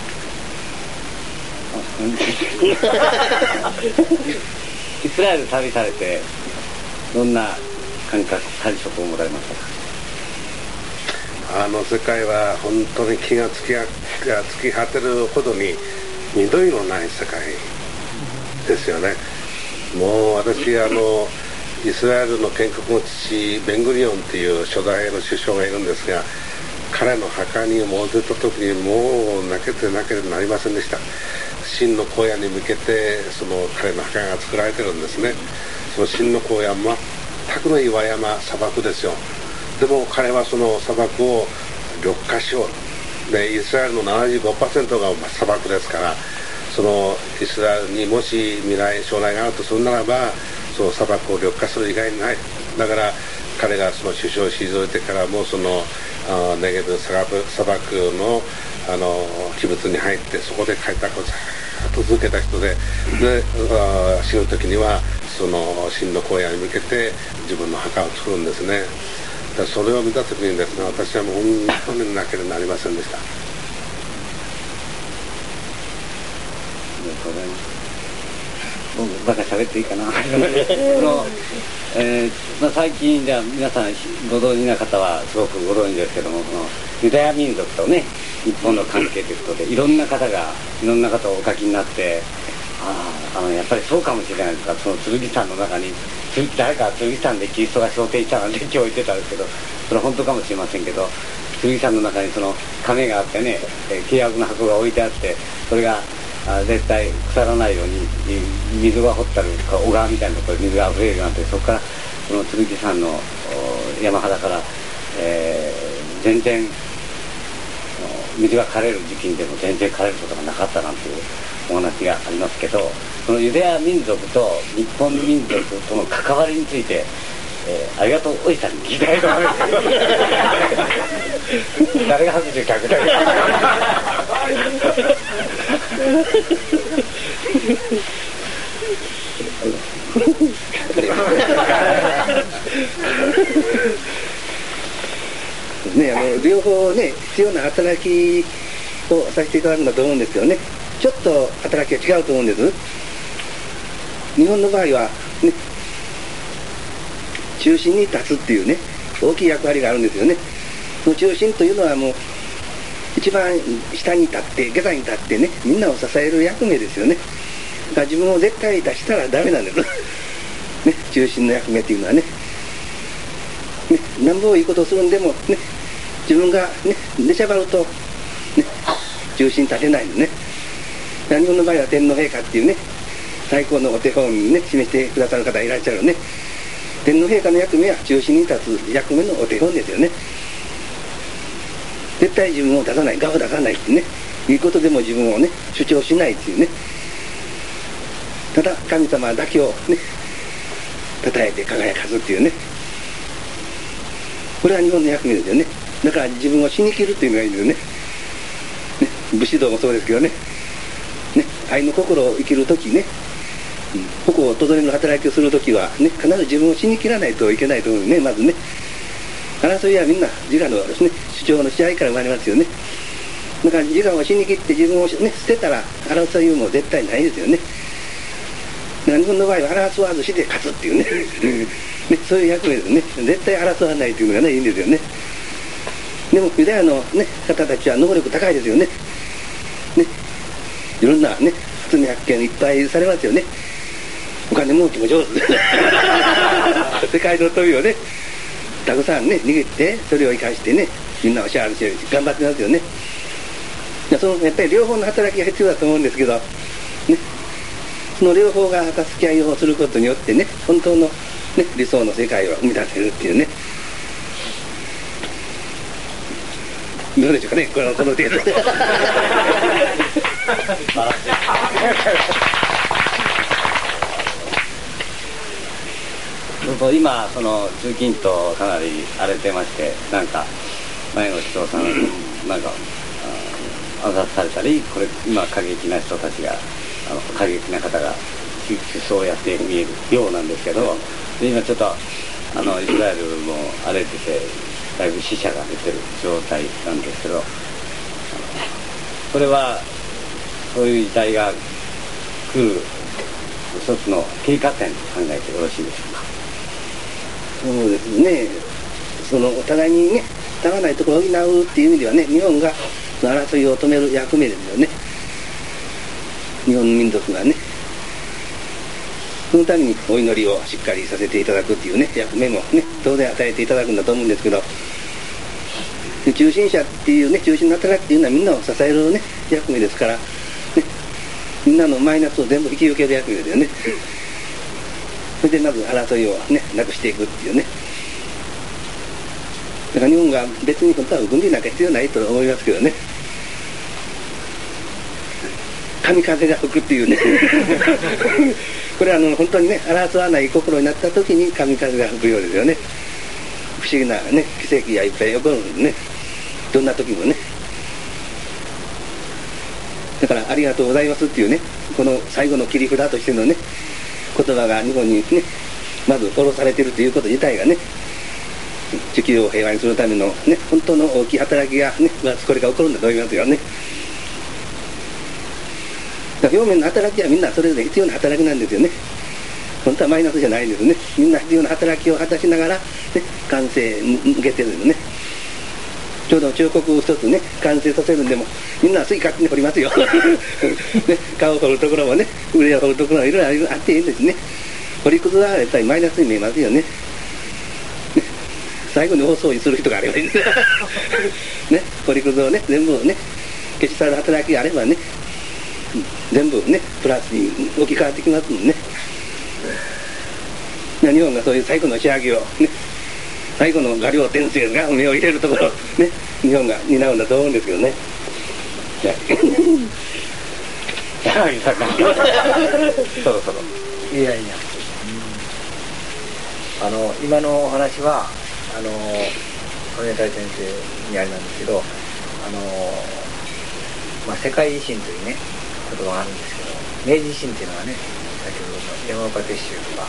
イスラエル旅されてどんな感覚感触をもらいましたか。 あの世界は本当に気がつきがつき果てるほどに緑のない世界ですよね。 もう私あのイスラエルの建国の父ベングリオンっていう初代の首相がいるんですが、彼の墓に戻った時にもう泣けて泣けてなりませんでした。真の荒野に向けてその彼の墓が作られてるんですね。その真の荒野は全くの岩山砂漠ですよ。でも彼はその砂漠を緑化しようで、イスラエルの ななじゅうごパーセント が砂漠ですから、そのイスラエルにもし未来将来があるとするならば、その砂漠を緑化する以外にない。だから彼がその首相を退いてからもそのあネゲブ砂漠のあのキブツに入って、そこで開拓をずっと続けた人で、で死ぬ時にはその真の荒野に向けて自分の墓を作るんですね。だそれを見た時にですね、私はもう本当に泣けるなりませんでした。 僕ばか喋っていいかな。の、えーまあ、最近じゃ皆さんご存じな方はすごくご存知ですけども、そのユダヤ民族とね日本の関係ということで、いろんな方がいろんな方をお書きになって、ああのやっぱりそうかもしれないですが、その剣山の中に誰か剣山でキリストが昇天したなんて今日言ってたんですけど、それは本当かもしれませんけど、剣山の中にその亀があってね、契約の箱が置いてあって、それがあ絶対腐らないように水が掘ったり小川みたいなところで水があふれるようになって、そこからこの剣山の山肌から、えー、全然水が枯れる時期にでも全然枯れることがなかったなんていうお話がありますけど、そのユダヤ民族と日本民族との関わりについて、えー、ありがとうおじさんに聞きたいと思います誰が拍手かけたいね、あの両方ね必要な働きをさせていただくんだと思うんですけどね、ちょっと働きが違うと思うんです。日本の場合はね、中心に立つっていうね大きい役割があるんですよね。その中心というのはもう一番下に立って下座に立ってね、みんなを支える役目ですよね。だから自分を絶対出したらダメなんですね、中心の役目っていうのはね。ね、何ぼいいことをするんでもね、自分がね出しゃばるとね中心立てないのね。日本の場合は天皇陛下っていうね最高のお手本にね示してくださる方いらっしゃるね。天皇陛下の役目は中心に立つ役目のお手本ですよね。絶対自分を出さない、我を出さないってね、いうことでも自分をね主張しないっていうね、ただ神様だけをね称えて輝かすっていうね、これは日本の役目ですよね。だから自分を死に切るっていうのがいいんですよね。ね、武士道もそうですけどね、ね、愛の心を生きるときね、矛をとどめの働きをするときはね、必ず自分を死に切らないといけないと思うね。まずね、争いはみんな自我のですね主張の支配から生まれますよね。だから自我を死に切って自分を、ね、捨てたら争いも絶対ないですよね。だから日本の場合は争わずして勝つっていうねね、そういう役目ですね。絶対争わないというのがねいいんですよね。でもユダヤの、ね、方たちは能力高いですよね。ね、いろんなね発明発見いっぱいされますよね。お金儲けも上手世界の富をねたくさんね握って、それを生かしてねみんなを幸せにして頑張ってますよね。そのやっぱり両方の働きが必要だと思うんですけどね、その両方が助け合いをすることによってね、本当の、ね、理想の世界を生み出せるっていうね。どうでしょうかね、このこの程度今その通勤とかなり荒れてまして、なんか前の市長さんなんか暗殺されたり、これ今過激な人たちがあの過激な方が首相をやって見えるようなんですけど、で今ちょっとあのイスラエルも荒れててだいぶ死者が出てる状態なんですけど、これはそういう事態が来る一つの経過点と考えてよろしいでしょうか。 そうですね、そのお互いにね合わないところを補うっていう意味ではね、日本が争いを止める役目ですよね。日本民族がねそのためにお祈りをしっかりさせていただくっていうね役目もね当然与えていただくんだと思うんですけど、で中心者っていうね中心の働きっていうのはみんなを支えるね役目ですから、ね、みんなのマイナスを全部引き受ける役目ですよね。それでまず争いをねなくしていくっていうね。だから日本が別に本当は軍事なんか必要ないと思いますけどね。神風が吹くっていうねこれはあの本当にね争わない心になった時に神風が吹くようですよね。不思議なね奇跡がいっぱい起こるんですね、どんな時もね。だからありがとうございますっていうねこの最後の切り札としてのね言葉が日本にねまず下ろされているということ自体がね、地球を平和にするためのね本当の大きい働きがね、まあ、これが起こるんだと思いますよね。表面の働きはみんなそれぞれ必要な働きなんですよね。本当はマイナスじゃないんですね。みんな必要な働きを果たしながら、ね、完成に向けてるんですね。ちょうど彫刻を一つね完成させるんでもみんな好き勝手に彫りますよ、ね、顔を彫るところもね腕を彫るところもいろいろあっていいんですね。彫り崩はやっぱりマイナスに見えますよね。ね最後に大掃除する人があればいいんですね。彫り崩をね全部ね消し去る働きがあればね全部ねプラスに置き換わってきますもんね。日本がそういう最後の仕上げをね最後の画量天性が目を入れるところね日本が担うんだと思うんですけどね。 柳さんがそろそろいやいや、あの今のお話はあの金谷先生にあれなんですけど、あの、まあ、世界維新というね言葉があるんですけど、明治維新っていうのはね先ほどの山岡鉄舟とか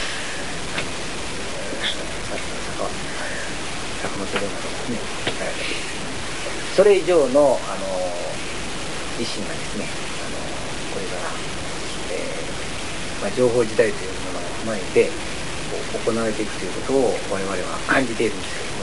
坂本龍馬とかね、それ以上のあの維新がですね、あのこれから、えーまあ、情報時代というものを踏まえて行われていくということを我々は感じているんですけども、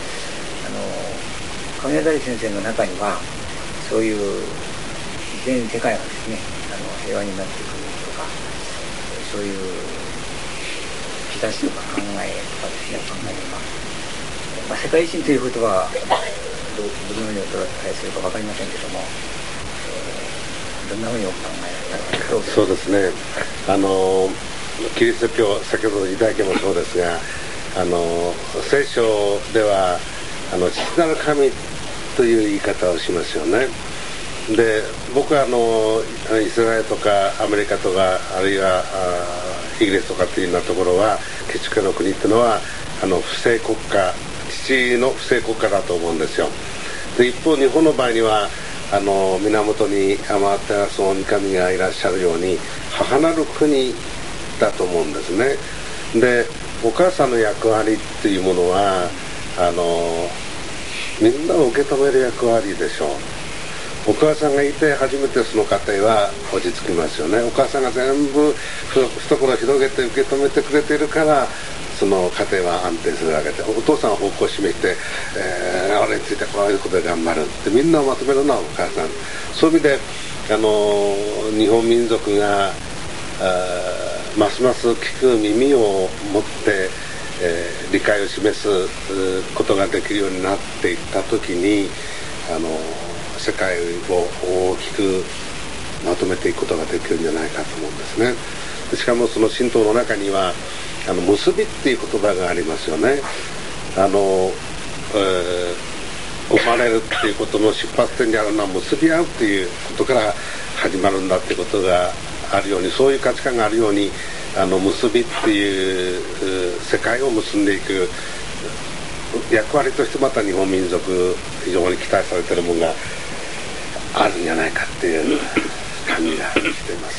あの金谷先生の中にはそういう全世界がですねあの平和になっていくとか、そういう兆しとか考えとかですね考えとか、まあ、世界維新という言葉はど, どのようにお捉えするか分かりませんけども、えー、どんなふうにお考えられますか。 そうですね、あのキリスト教先ほどの時代記もそうですが、あの聖書ではあの父なる神という言い方をしますよね。で僕はあのイスラエルとかアメリカとかあるいはイギリスとかっていうようなところは基督教の国っていうのはあの不正国家、父の不正国家だと思うんですよ。で一方日本の場合にはあの源に天照大神がいらっしゃるように母なる国だと思うんですね。でお母さんの役割っていうものはあのみんなを受け止める役割でしょう。お母さんがいて初めてその家庭は落ち着きますよね。お母さんが全部懐を広げて受け止めてくれているからその家庭は安定するわけで、お父さんは方向を示して、えー、俺についてこういうことで頑張るってみんなをまとめるのはお母さん。そういう意味であの日本民族がますます聞く耳を持って、えー、理解を示すことができるようになっていった時にあの世界を大きくまとめていくことができるんじゃないかと思うんですね。でしかもその神道の中にはあの結びっていう言葉がありますよね。あの、えー、生まれるっていうことの出発点にあるのは結び合うっていうことから始まるんだっていうことがあるように、そういう価値観があるようにあの結びっていう世界を結んでいく役割としてまた日本民族非常に期待されているものがあるんじゃないかっていう感じがしています。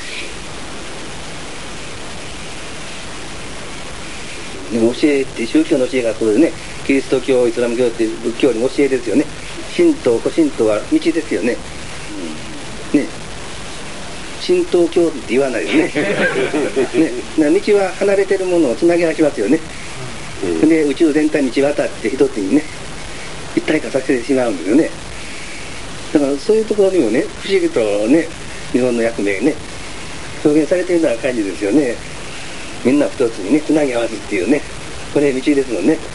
でも教えって宗教の教えがこれね、キリスト教イスラム教って仏教の教えですよね。神道古神道は道ですよね、うん、ね神道教って言わないよねね、道は離れてるものをつなぎ合わせますよね、うん、で宇宙全体に道渡って一つにね一体化させてしまうんですよね。だからそういうところにもね不思議とね日本の役目ね表現されているような感じですよね。 みんな一つにねつなぎ合わすっていうね、これ道ですもんね。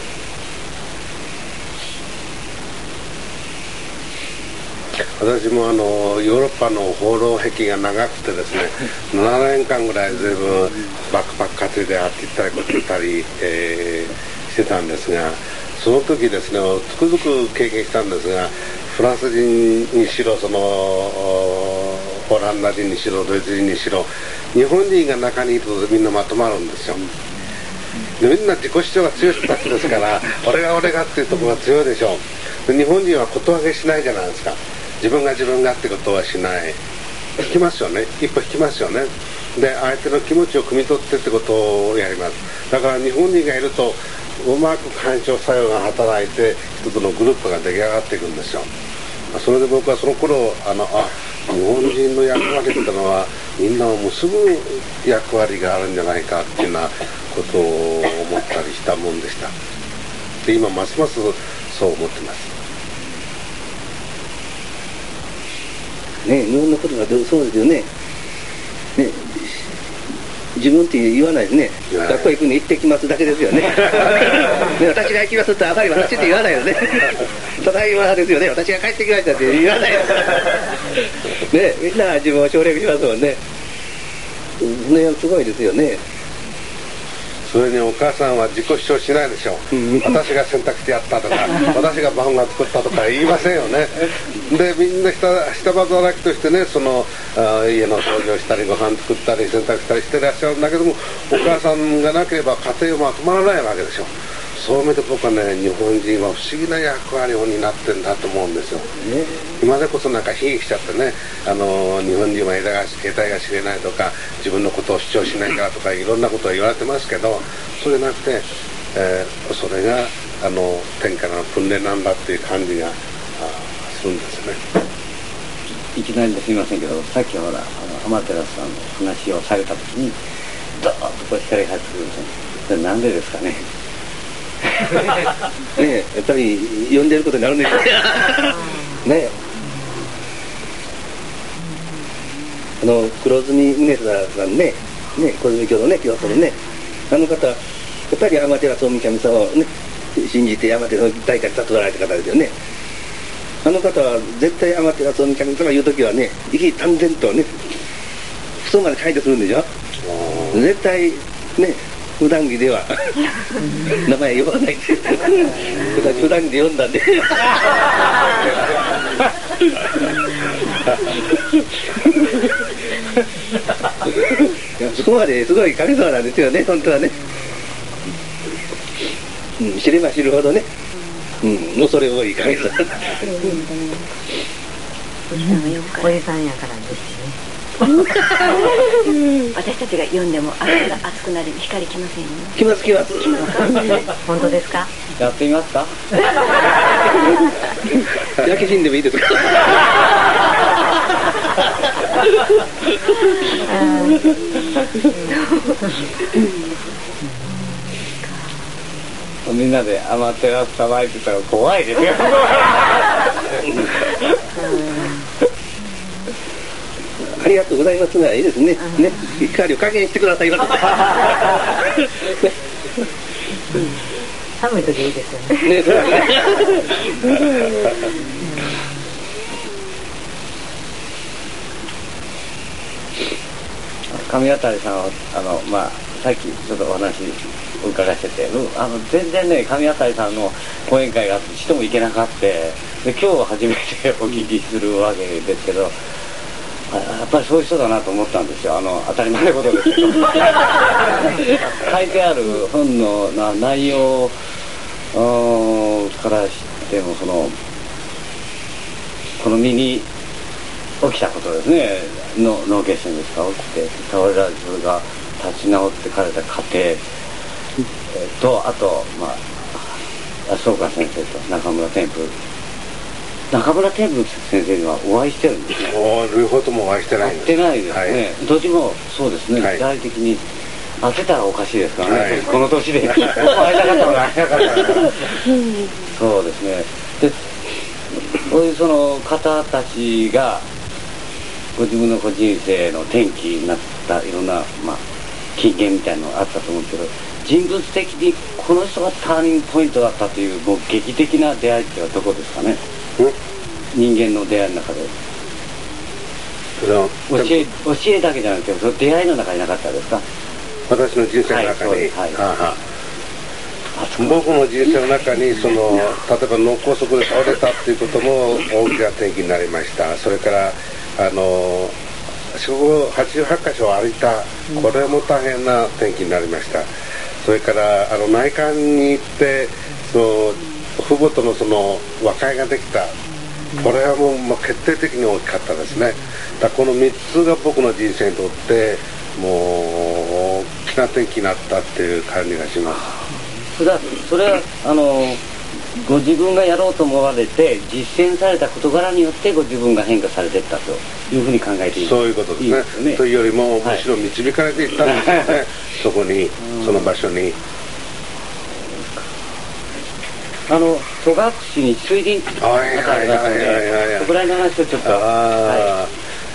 私もあのヨーロッパの放浪癖が長くてですねななねんかんぐらい随分バックパック担いであって行ったりこっち行ったり、えー、してたんですが、その時ですねつくづく経験したんですが、フランス人にしろそのオランダ人にしろドイツ人にしろ日本人が中にいるとみんなまとまるんですよ。でみんな自己主張が強い人たちですから俺が俺がっていうところが強いでしょう。で日本人はことわげしないじゃないですか。自分が自分がってことはしない。引きますよね、一歩引きますよね。で相手の気持ちを汲み取ってってことをやります。だから日本人がいるとうまく干渉作用が働いて一つのグループが出来上がっていくんですよ。それで僕はその頃あのあ日本人の役割っていうのはみんなを結ぶ役割があるんじゃないかっていうようなことを思ったりしたもんでした。で今ますますそう思ってますね。日本のことがそうですよね。ね、自分って言わないですね。学校行くに行ってきますだけですよね。ね、私が行きますってあまり私って言わないよね。ただいまですよね。私が帰ってきましたって言わないよね。みんな自分を省略しますもんね。ね、すごいですよね。 それにお母さんは自己主張しないでしょう。私が洗濯してやったとか私が晩ご飯作ったとか言いませんよね。でみんな下下働きとしてね、そのあ家の掃除をしたりご飯作ったり洗濯したりしてらっしゃるんだけども、お母さんがなければ家庭はまとまらないわけでしょ。そういう意味で僕はね、日本人は不思議な役割を担ってるんだと思うんですよ、ね、今でこそなんか悲劇しちゃってね、あの日本人は得体が得体が知れないとか自分のことを主張しないからとかいろんなことを言われてますけど、そうじゃなくて、えー、それがあの天からの訓練なんだっていう感じがするんですね。 いきなりですみませんけど、さっきほらあの天照さんの話をされた時にドーッとこう光が入ってくるんですよ。それなんでですかね。 ねえ、やっぱり呼んでることになるんですよ。ねえ、あの黒住宗貞さんね、ね、小住教のね、教祖のね、あの方やっぱり天照大神様をね信じて天照大会に悟られた方ですよね。あの方は絶対天照大神様言う時はね、意気丹然とね、ふそまで書いてするんでしょ。絶対ね、普段着では名前呼ばないって普段着で呼んだんでいやそこまですごい神様なんですよね、本当はね、うん、知れば知るほどね、うん、恐れ多い神様。 おじさんやからですね。私たちが読んでも朝が熱くなり光きませんよ。 来ます来ます。 本当ですか？ やってみますか？ 焼け死んでもいいですか？ みんなで天照さばいてたら怖いですよ。 ありがとうございますがいいですね。ね、光を加減してくださいませ。 寒い時いいですよね。 ね、そうだね。 神当たりさんはあのまあさっきちょっとお話お伺いしてて、あの全然ね神当たりさんの講演会があって人も行けなかったで、今日初めてお聞きするわけですけど。やっぱりそういう人だなと思ったんですよ。あの当たり前のことですけど書いてある本のな内容からしてもそのこの身に起きたことですね、の脳血栓ですか、起きて倒れられてそれが立ち直ってかれた過程、えー、とあとまあ安岡先生と中村天風中村天風先生にはお会いしてるんですね。 両方ともお会いしてないんです。 会ってないですね、はい、どっちもそうですね、 はい、 時代的に会ってたらおかしいですからね、はい、この年で会いたかったのが会いたかったからそうですね。でそういうその方たちがご自分の人生の転機になったいろんな、まあ、 金言みたいなのがあったと思うけど、人物的にこの人がターニングポイントだったというもう劇的な出会いってはどこですかね。人間の出会いの中で教え教えだけじゃなくてその出会いの中になかったですか。 私の人生の中に、はいはいはは僕の人生の中にその例えば脳梗塞で倒れたっていうことも大きな転機になりました。それからあのはちじゅうはちかしょ歩いた、これも大変な転機になりました。それからあの内観に行ってその父母とのその和解ができた、これはもう、まあ、決定的に大きかったですね。だこのみっつが僕の人生にとってもう大きな転機になったっていう感じがします。 それは、それはあのご自分がやろうと思われて実践された事柄によってご自分が変化されていったというふうに考えていいそういうことですね。いいですねというよりも、はい、むしろ導かれていったんですよねそこに、その場所に。 あの戸隠に水林ってありますので、そこら辺の話をちょっと。あ、はい、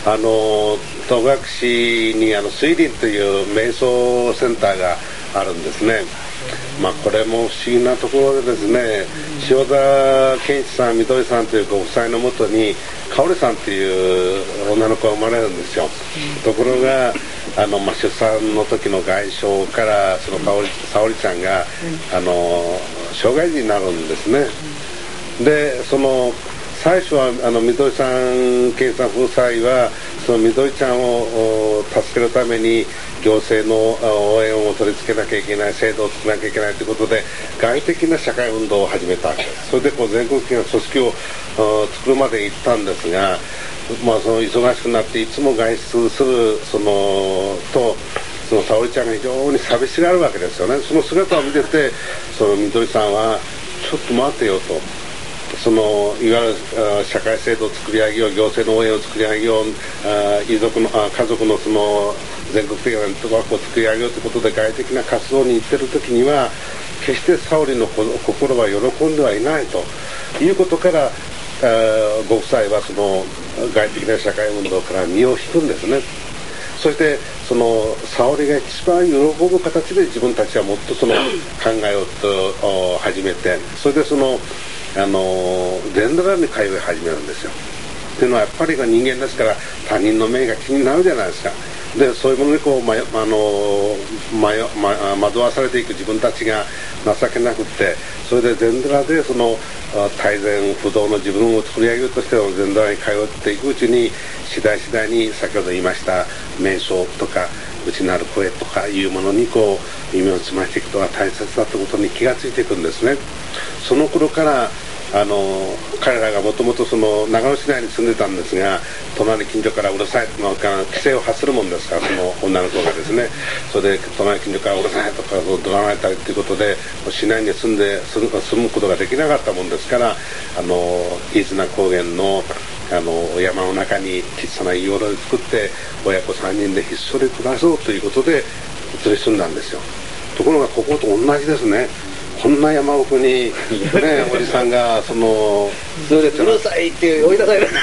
あの戸隠にあの水林という瞑想センターがあるんですね。まあこれも不思議なところでですね、塩田健一さん、みどりさんというご夫妻のもとにかおりさんという女の子が生まれるんですよ。ところがあの、まあ、出産の時の外傷からそのかおり、さおりちゃんがあの障害児になるんですね。でその最初はあのみどりさん、健一さん夫妻はそのみどりちゃんを助けるために行政の応援を取り付けなきゃいけない、制度を作らなきゃいけないということで外的な社会運動を始めた。それでこう全国的な組織を作るまで行ったんですが、まあ、その忙しくなっていつも外出するそのとその沙織ちゃんが非常に寂しがるわけですよね。その姿を見ててそのみどりさんはちょっと待てよと、そのいわゆる社会制度を作り上げよう、行政の応援を作り上げよう、遺族の家族のその全国的なネットワークを作り上げようということで外的な活動に行ってる時には決して沙織の心は喜んではいないということから、ご夫妻はその外的な社会運動から身を引くんですね。そしてその沙織が一番喜ぶ形で自分たちはもっとその考えをと始めて、それでそのあの禅寺に通い始めるんですよ。っていうのはやっぱり人間ですから他人の目が気になるじゃないですか。でそういうものにこう、ま、あのまま、惑わされていく自分たちが情けなくって、それで禅寺でその大然不動の自分を作り上げるとしての禅寺に通っていくうちに次第次第に先ほど言いました瞑想とか内なる声とかいうものにこう耳を澄ましていくことが大切だということに気がついていくんですね。その頃からあの彼らがもともとその長野市内に住んでたんですが、隣近所からうるさいとか規制を発するもんですから、その女の子がですね、それで隣近所からうるさいとか怒鳴られたりということで市内に住んで住むことができなかったもんですから、あの飯綱高原のあの山の中に小さな家を作って親子さんにんでひっそり暮らそうということで移り住んだんですよ。ところがここと同じですね。こんな山奥に、ね、おじさんがそのそれでうるさいって追い出される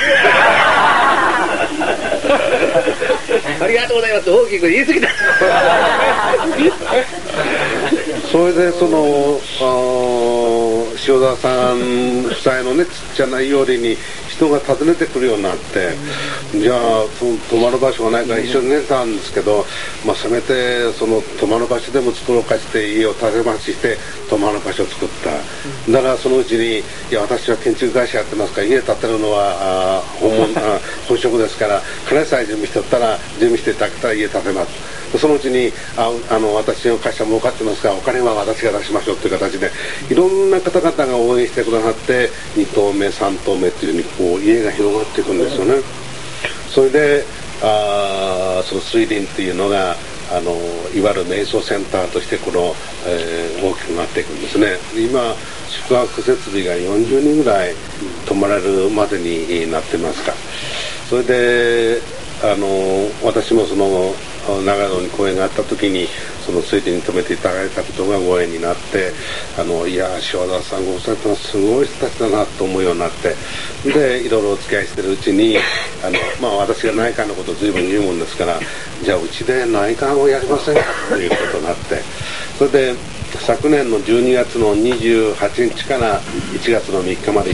ありがとうございます大きく言い過ぎたそれでその塩田さん夫妻のねちっちゃな家に人が訪ねてくるようになって、じゃあ泊まる場所がないから一緒に寝てたんですけど、まあ、せめてその泊まる場所でも作ろうかして家を建て増しして泊まる場所を作った。だからそのうちにいや私は建築会社やってますから家建てるのはあ 本, 物あ本職ですから金さえ準備してったら準備していただけたら家建てます。そのうちにああの私の会社儲かってますからお金は私が出しましょうという形でいろんな方々が応援してくださってに棟目さん棟目っていうふうにこう家が広がっていくんですよね。それであその水林っていうのがあのいわゆる瞑想センターとしてこの、えー、大きくなっていくんですね。今宿泊設備がよんじゅうにんぐらい泊まれるまでになってますか。それであの私もその長野に公演があった時にそのついでに泊めていただいたことがご縁になって、あのいや塩田さんご夫妻とはすごい人たちだなと思うようになって、でいろいろお付き合いしてるうちにあの、まあ、私が内観のことを随分言うもんですから、じゃあうちで内観をやりませんかということになって、それで昨年のじゅうにがつのにじゅうはちにちからいちがつのみっかまで